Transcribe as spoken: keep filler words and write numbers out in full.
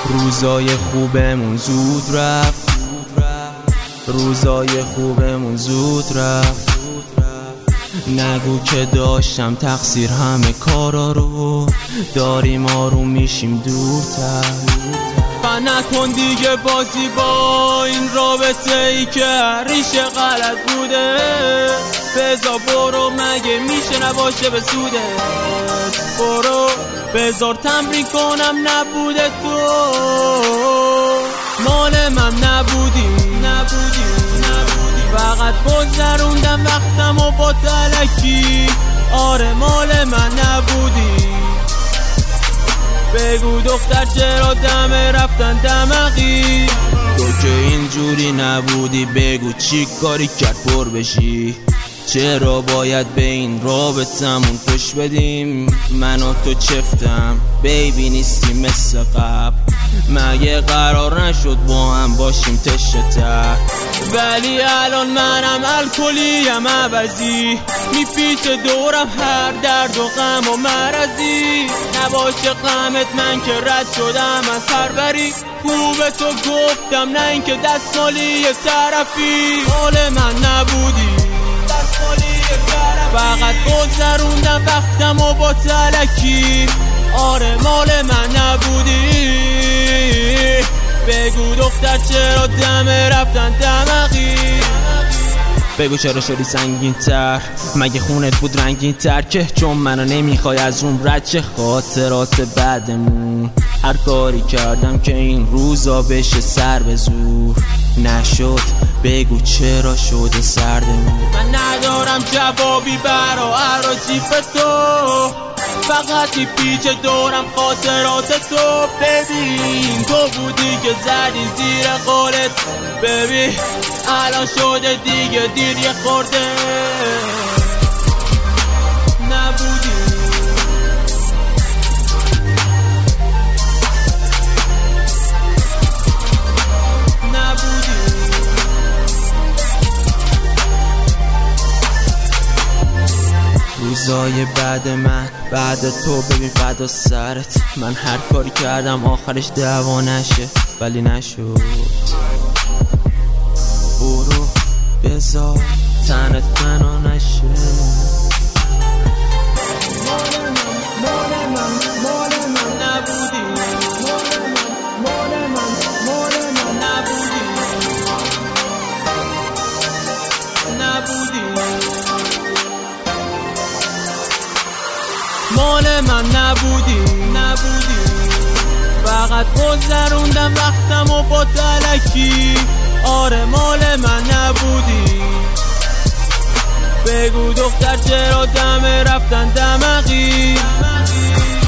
روزای خوبمون زود رفت، روزای خوبمون زود رفت. نگو که داشتم تقصیر همه کارا رو، داریم آروم میشیم دورتر. و نکن دیگه بازی با این رابطه ای که ریشه غلط بوده. بذار برو، مگه میشه نباشه به سودت. برو بذار تمرین کنم نبوده تو، مال من نبودی نبودی نبودی. فقط گذروندم وقتم و با تلکی. آره مال من نبودی. بگو دختر چرا دمه رفتن دمقی. تو که اینجوری نبودی، بگو چی کاری کرد پر بشی. چرا باید به این رابطمون فش بدیم؟ من و تو چفتم بیبی نیستی مثل قبل. مگه قرار نشد با هم باشیم تشتر؟ ولی الان منم الکلیم عوضی، میپیچه دورم هر درد و غم و مرضی. نباشه غمت من که رد شدم از هر بری. خوبه تو گفتم نه اینکه دستمالی طرفی. مال من نبودی، فقط گذروندم وقتم و با تلکی. آره مال من نبودی. بگو دختر چرا دمه رفتن دمقی. بگو چرا شدی سنگین تر؟ مگه خونت بود رنگین تر؟ که چون منو نمیخوای از اون رد چه خاطرات بعدمون. هر کاری کردم که این روزا بشه سر به زور نشد. بگو چرا شده سردمون. من ندارم جوابی برا عراجیف تو، فقط پیچ دورم خاطرات تو. ببین تو بودی که زدی زیر قولت. ببین الان شده دیگه دیر یه خورده. نبودی روزای بعد من بعد تو. ببین فدا سرت، من هر کاری کردم آخرش دعوا نشه ولی نشد. برو بذار تنت فنا نشه. مال من نبودی نبودی. فقط گذروندم وقتم و با تلکی. آره مال من نبودی. بگو دختر چرا دمه رفتن دمقی.